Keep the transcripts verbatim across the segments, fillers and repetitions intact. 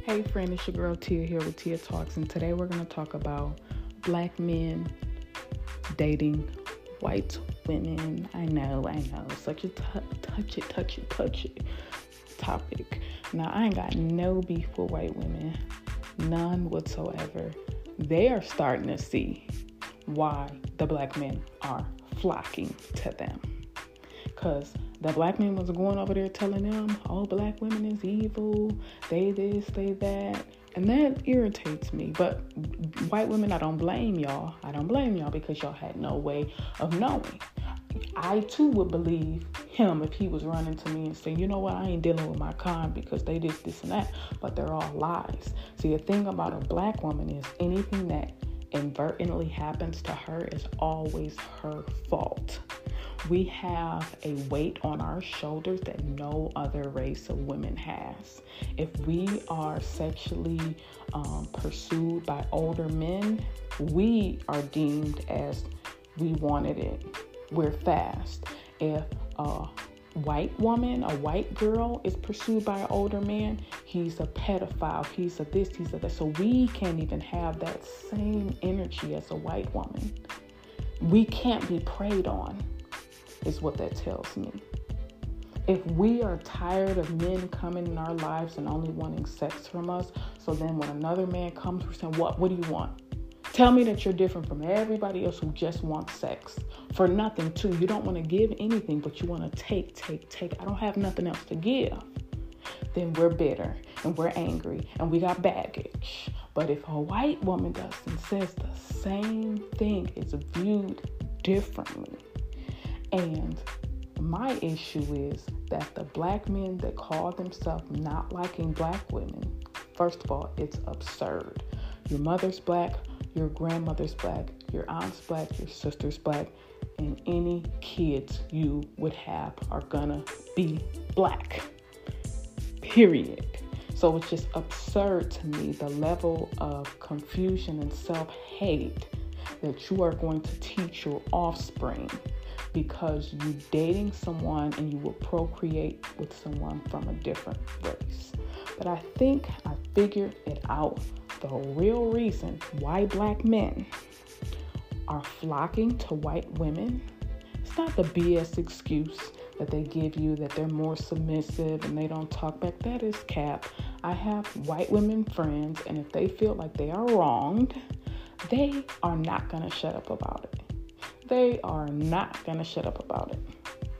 Hey friend, it's your girl Tia here with Tia Talks, and today we're going to talk about black men dating white women. I know, I know, such a t- touch it, touch it, touch it topic. Now, I ain't got no beef with white women, none whatsoever. They are starting to see why the black men are flocking to them. Because the black men was going over there telling them, oh, black women is evil, they this, they that. And that irritates me. But white women, I don't blame y'all. I don't blame y'all because y'all had no way of knowing. I, too, would believe him if he was running to me and saying, you know what, I ain't dealing with my kind because they did this and that. But they're all lies. See, the thing about a black woman is anything that inadvertently happens to her is always her fault. We have a weight on our shoulders that no other race of women has. If we are sexually um, pursued by older men, we are deemed as we wanted it. We're fast. If a white woman, a white girl is pursued by an older man, he's a pedophile, he's a this, he's a that. So we can't even have that same energy as a white woman. We can't be preyed on. Is what that tells me. If we are tired of men coming in our lives and only wanting sex from us, so then when another man comes, we're saying, what, what do you want? Tell me that you're different from everybody else who just wants sex. For nothing, too. You don't want to give anything, but you want to take, take, take. I don't have nothing else to give. Then we're bitter and we're angry and we got baggage. But if a white woman does and says the same thing, it's viewed differently. And my issue is that the black men that call themselves not liking black women, first of all, it's absurd. Your mother's black, your grandmother's black, your aunt's black, your sister's black, and any kids you would have are gonna be black. Period. So it's just absurd to me, the level of confusion and self-hate that you are going to teach your offspring because you dating someone and you will procreate with someone from a different race. But I think I figured it out. The real reason why black men are flocking to white women, it's not the B S excuse that they give you that they're more submissive and they don't talk back. That is cap. I have white women friends, and if they feel like they are wronged, they are not going to shut up about it. They are not going to shut up about it.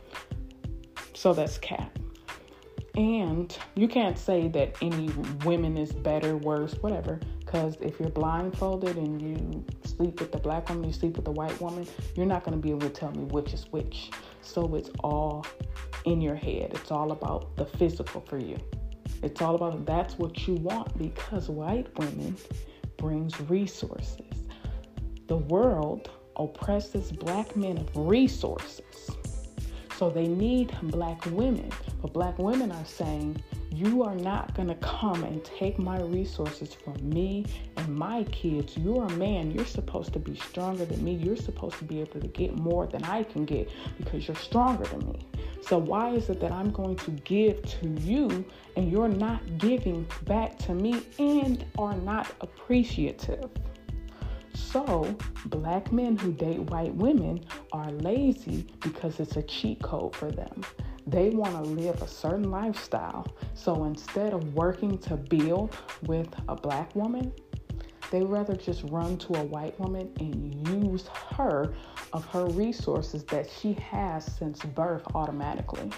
So that's cap. And you can't say that any women is better, worse, whatever. Because if you're blindfolded and you sleep with the black woman, you sleep with the white woman, you're not going to be able to tell me which is which. So it's all in your head. It's all about the physical for you. It's all about that's what you want because white women brings resources. The world oppresses black men of resources. So they need black women. But black women are saying, you are not going to come and take my resources from me and my kids. You're a man. You're supposed to be stronger than me. You're supposed to be able to get more than I can get because you're stronger than me. So why is it that I'm going to give to you and you're not giving back to me and are not appreciative? So, black men who date white women are lazy because it's a cheat code for them. They want to live a certain lifestyle. So instead of working to build with a black woman, they rather just run to a white woman and use her of her resources that she has since birth automatically.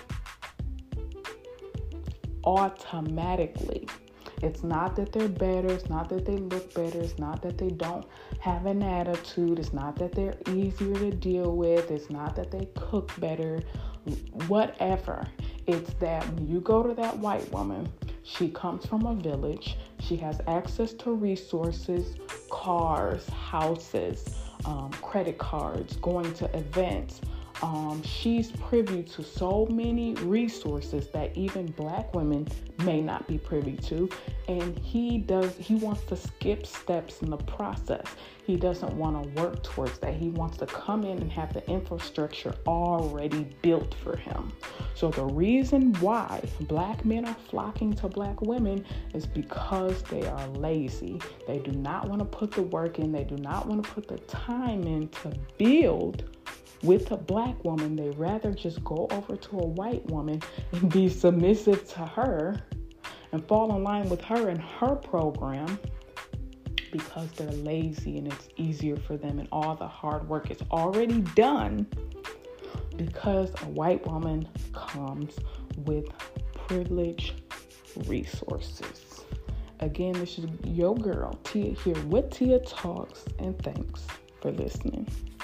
Automatically. It's not that they're better. It's not that they look better. It's not that they don't have an attitude. It's not that they're easier to deal with. It's not that they cook better. Whatever. It's that when you go to that white woman, she comes from a village. She has access to resources, cars, houses, um, credit cards, going to events, Um, she's privy to so many resources that even black women may not be privy to. And he does, he wants to skip steps in the process. He doesn't want to work towards that. He wants to come in and have the infrastructure already built for him. So the reason why black men are flocking to black women is because they are lazy. They do not want to put the work in. They do not want to put the time in to build with a black woman. They rather just go over to a white woman and be submissive to her and fall in line with her and her program because they're lazy and it's easier for them and all the hard work is already done because a white woman comes with privilege resources. Again, this is your girl, Tia, here with Tia Talks, and thanks for listening.